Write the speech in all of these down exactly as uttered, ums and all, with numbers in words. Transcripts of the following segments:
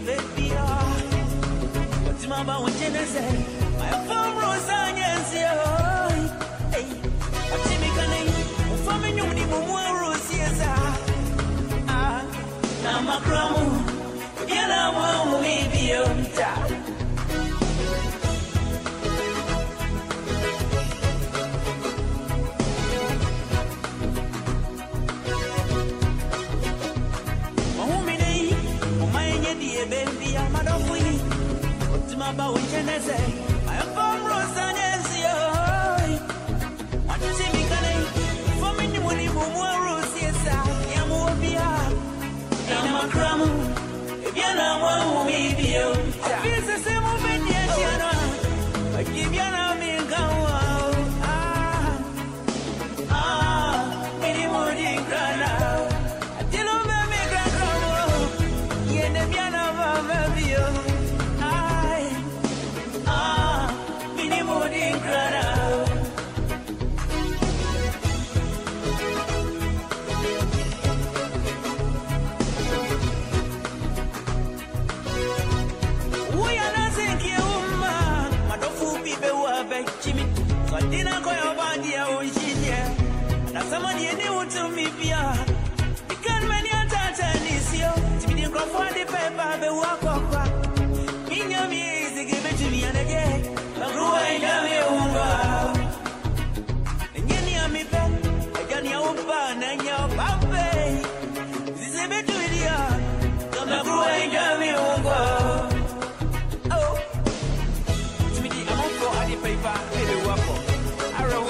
baby. What's my about when Jenna say? My phone rose on yes, hey. What's me can for me, you need more rose, yes. Ah, now my crown, you know, won't leave you. Baby, I'm not free. What's my about when can I say? I am from Rosanezio. What is it? Because for me, you want to move more rose, yes, I am more beyond. And I'm a crumb. If you're not one, maybe you. I feel the same movement, yes, you know. I give you an arm and go out. Ah, ah, any more than cry now. I tell them, make a crumb. Yeah, the piano. Somebody new to me, Pia. Because many are this year. To be the crop for the paper, the walk of crack. In your music, give it to me and again. I'm growing down your womb. And you near me, Ben. I got your pan and your puppy. This is a bit to the yard. I'm growing down your womb. Oh, to me, I'm on for the paper, baby, walk up. Arrow.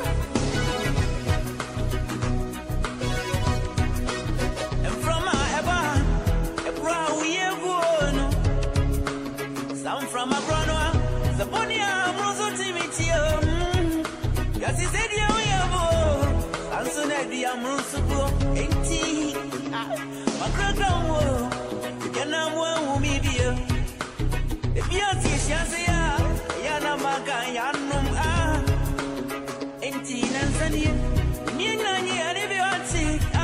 From a brother, the bunny I'm also timidity. Yes, he said, yeah, we have and soon I be a musubo, eighty. My crackdown will, you can have one who may be. If you are Tisha, Yana Maka, Yanum, ah, eighteen and Sunny, Nina, and if you are sick, ah,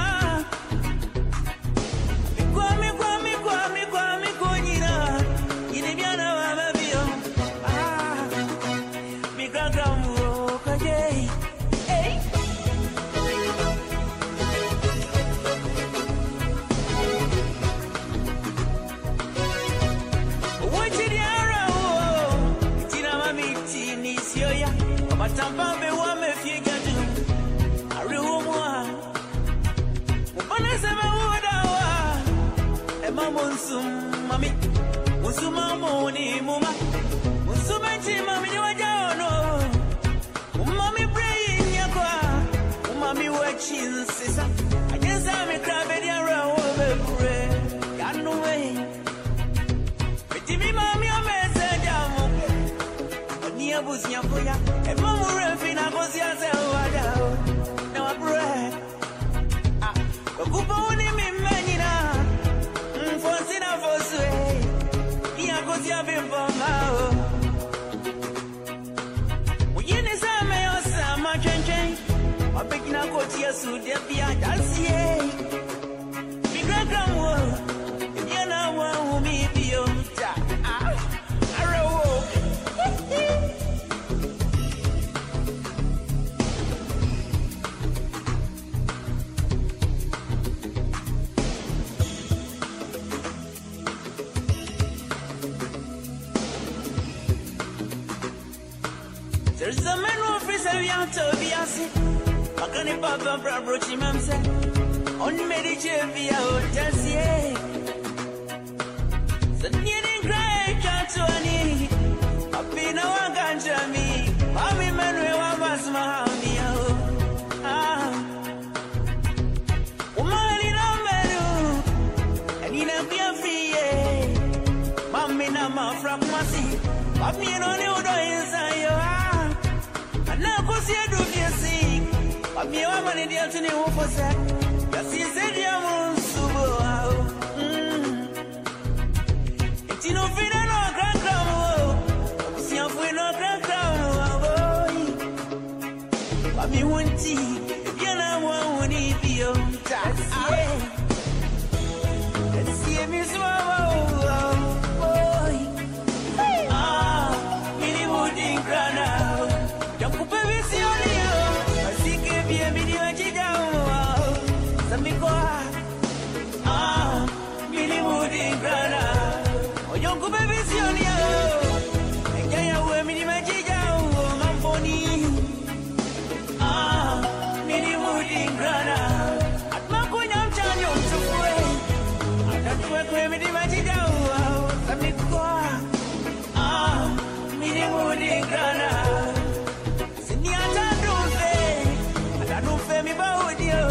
Kwame, Kwame, Kwame, Kwame, Kwame, Yinibiana. Tampa be one me figure do. I real one. Upon us ever would our Emma Monsum, Mammy, Musuma Moni, Muma, Musumachi, Mammy, you are down. Mammy, brain, Yakwa, Mammy, watching, sister. I guess I'm a crab and you're over bread. Got no way. But me, Mammy, I'm a near Busia Poya, and Mamma Refina was yourself. Now I bread. Ah, but Kuponi Manina, Fonsina Fosway, Piacosia Bimbo. We in his army or some change. I'm picking up what you suit, dear Pia, that's ye. Big grand world, if you're not one who may be on top. There's a man who is a young Tobias. I can't papa brochi mamsa. On Medicare Hotel. The needing cry can't to any. I've been a one ganja me. Mommy man, we was my honey. Ah, woman in a meadow. And in a beer free. Mommy, I'm from Massy. Mommy, no new inside your eye. Now, because you do your sing, but me, I'm an idiot in the home for that. Yes, he said, you're on Subo. It's no fin and no crack crown. See, I'm for no crack crown. But me, one tea, if you're not one, we need to be on tax. Let's see me swallow. Ah, mini moody grana. Oh, you go baby, see on you. And yeah, we mini magic, oh, my phony. Ah, mini moody grana. At my point, I'm trying to play. I don't work with mini magic, oh, let me go. Ah, mini moody grana. Siniata don't say, I don't feel me about you.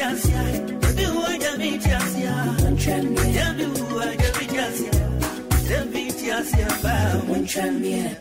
Javitia, the boy Javitia, the boy Javitia, the Javitia,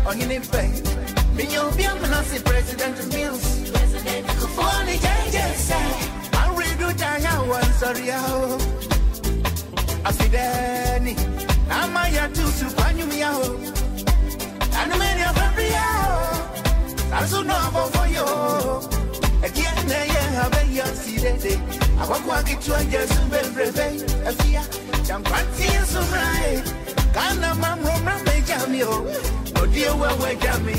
on your face. Me, you'll be a president of Mills. President of Funny Changes. I'll read you down. I was sorry. I see Danny. I'm a ya too, super new meow. And many of every hour. I so know for you. Again, I have a young city. I want to walk it to a just very brave. I fear. I'm fancy so right. Can't a man from Major Mio. No dear, well, wake up me.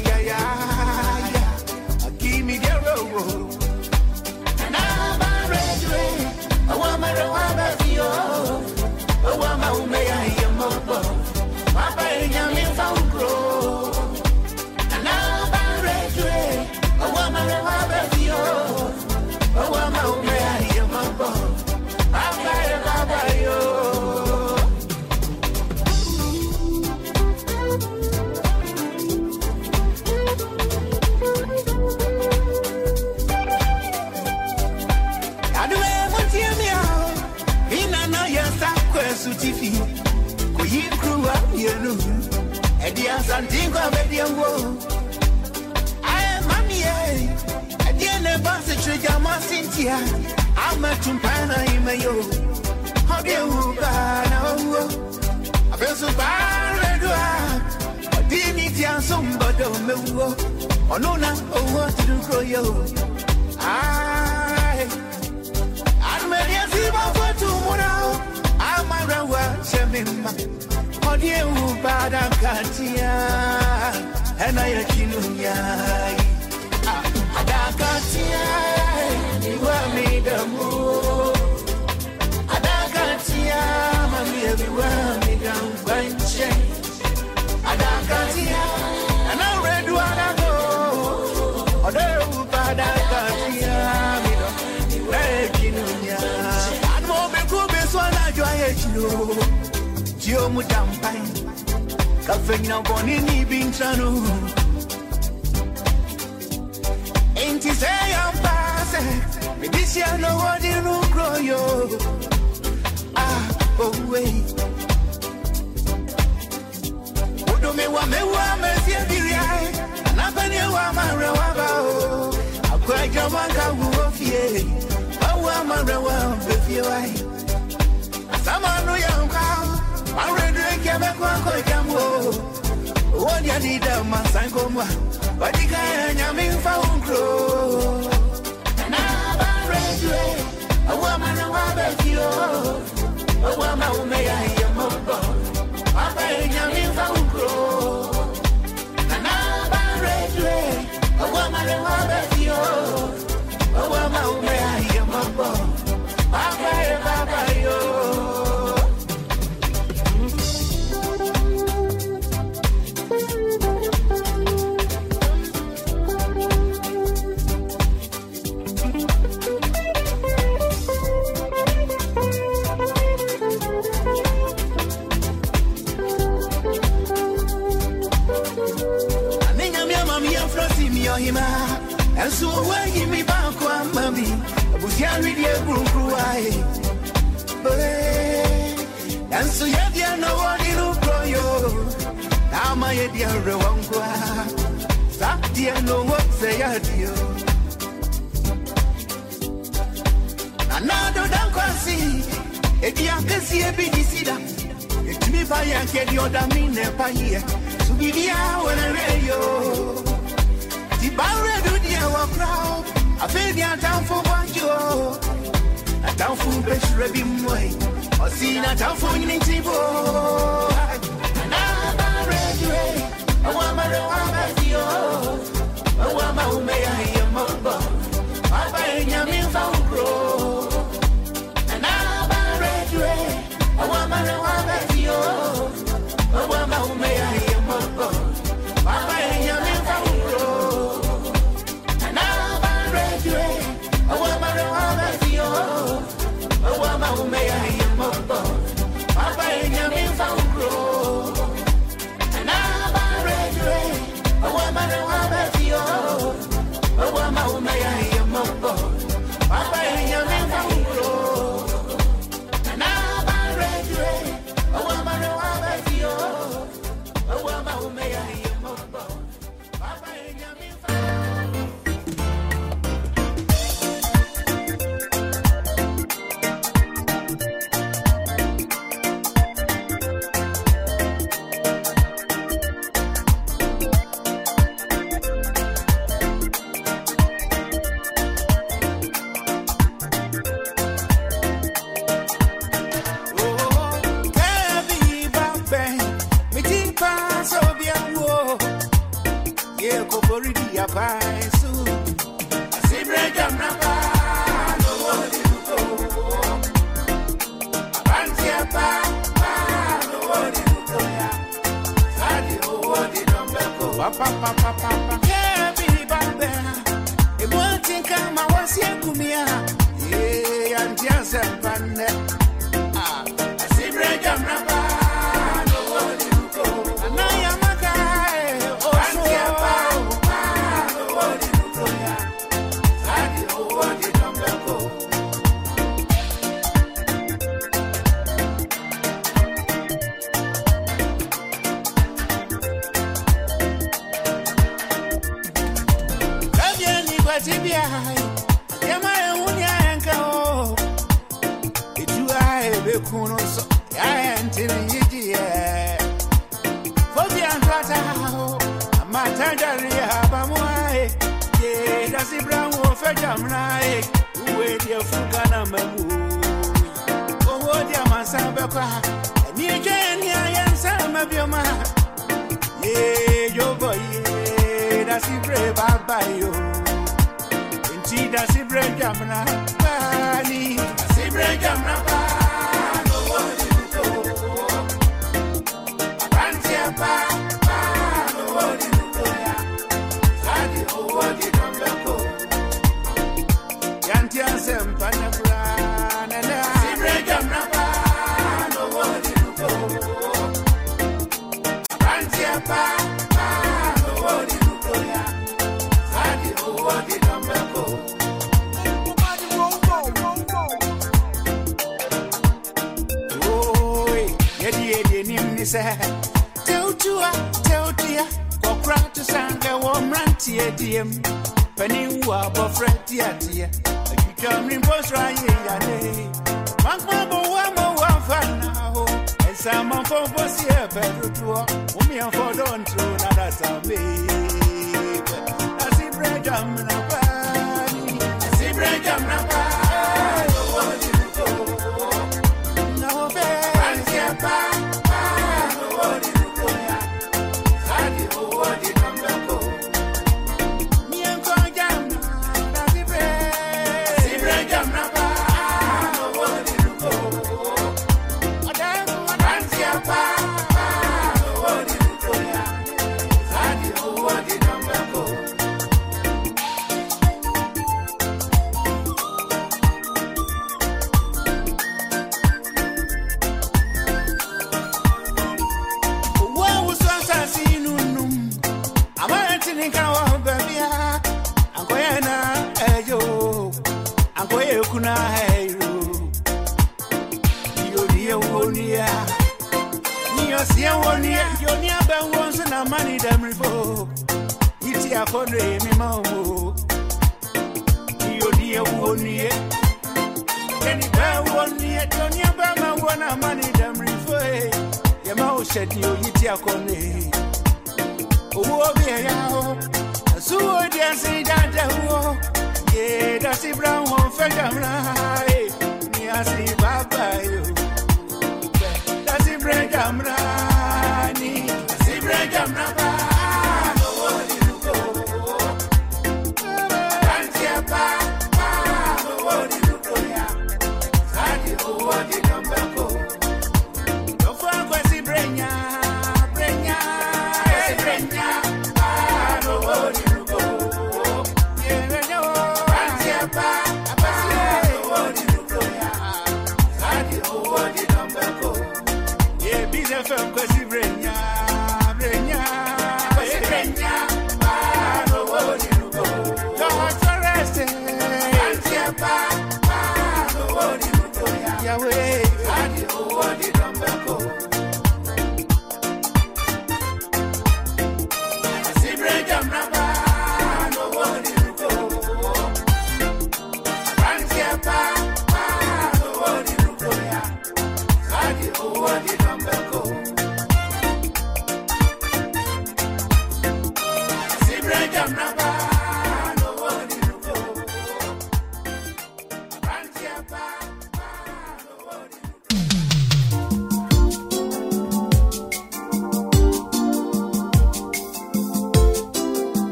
Give me the road. And I'm a red ray. I want my road. I want my own may I hear more. My baby, I'm in found grow. And I'm a red ray. I want my road. I want my own may I hear more. I'm better, Baba, yo. Sutifi, Kuyi Kruwa, Yenu, Edia Santingo, Bediango. I am Mammy, Ediane Bass, Trigama Cynthia. I'm a Tumpana in my yo. How do you go? I feel so bad. I didn't eat ya somebody. Oh, no, no, oh, what to do for you? I I'm ready to see my photo. I'm a rawa, Shamima. Oh, dear, who bad I'm Katia, and I let you know. Adakatia, you are made the move. Adakatia, mommy, everywhere, me down, fine change. Adakatia, and I read what I go. Oh, there, who bad I'm Katia, me don't let you know. Gio Mutampai, Cafena Bonini Bintano. Ain't he say I'm passing? This year, no one in grow yo. Ah, oh, wait. Udo me wa me wa me see the eye. And I penny wa my rawaba. I quite your manga wolf ye. I wa my rawa with your eye. Samano yanka, I read the Quebeco Cambo. What you need a man, Sankoma, but the guy and Yamin found crow. And I'm a red way, a woman of you, a woman who may I hear more. Papa and Yamin found crow. And I'm a red way, a woman of you, a woman who may I hear more. Papa and Papa, yo. And so when you me back one mommy, I was young with your group cry. And so you have no one in Uproyo. Now my dear Rwangwa, that dear no what say adieu. Another don't see a dear can see a big cedar. It's me by a kid, you're the mean empire. So be here when I radio. The barrier do the hour crowd. I feel the town for one you. A town for best ready way. Or see a town for any table. And I'm a red way. I want my radio. I want my own may I hear more. Papa and Yamin found grow. And I'm a red way. I want my radio. I want my own may I hear more. Papa and Yamin found grow. I want my radio. I want my may I hear more. Papa and Yamin found grow. already a pie so see break up na pa no what you go abantia pa pa no what you go ya sadi o what you don't go pa pa pa pa pa yeah be baba e mo think am was here kumia yeah and just a panne ah see break up na pa no what you go and I am a guy oh abantia pa pa no what you go ya sadi o what you don't go Tibia, Yama, Unia, and Kao. It's you, I have a kunos, I am telling you, yeah. For the Andrata, my Tandaria, Bamuai, yeah, that's the brown wolf, a jamrai, who wait your Fugana Mamu. Oh, what Yaman Sabaka, and you can hear some of your man. Yeah, your boy, yeah, that's the brave by you. Da si bregamna bani si bregamna ba no wodi to abantia ba ba no wodi to ya sadi o wodi do yantia sempa na bra na na si bregamna ba no wodi to abantia ba ba no wodi to ya sadi o wodi do Tell to tell dear, go crack to Sanga, warm ranty, dear. Penny wab of Freddy, dear. You come in both right here. Mamma, one more fun now. And some of us here, better to walk. Women for don't do another Saturday. I see bread, I'm in a body. I see bread, I'm in a body. No, bad.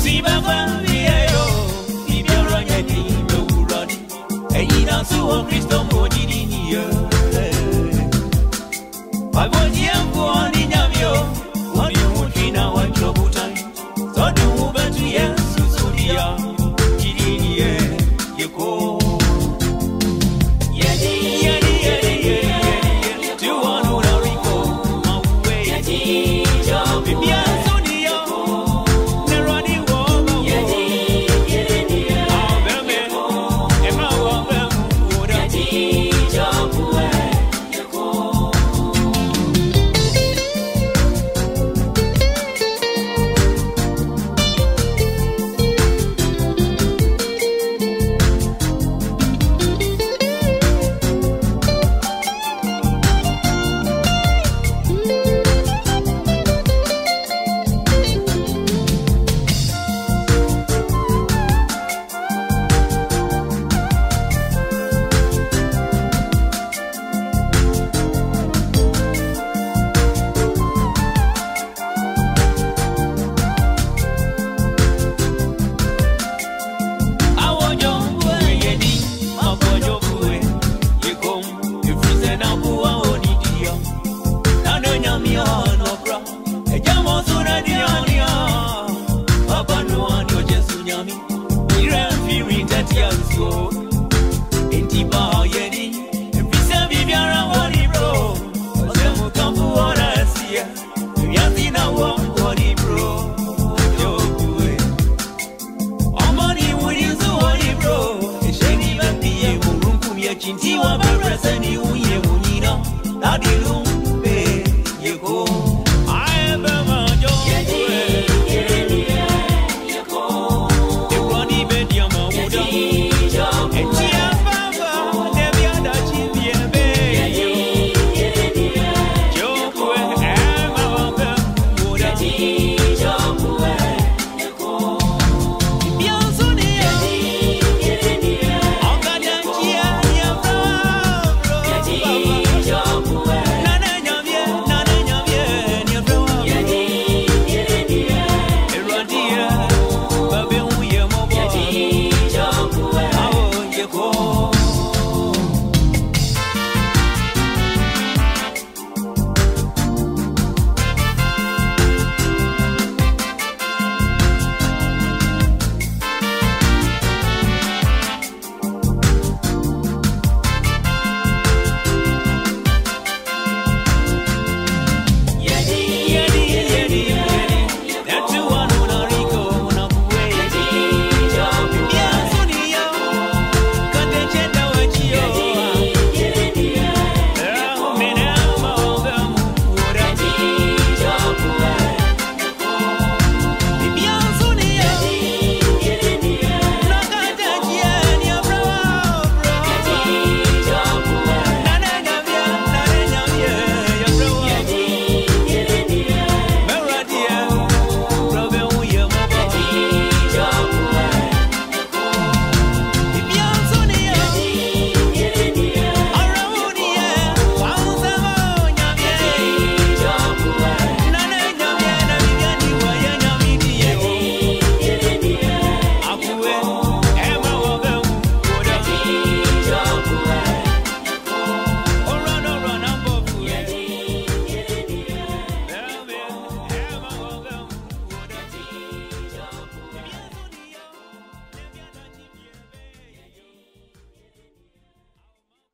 Jinti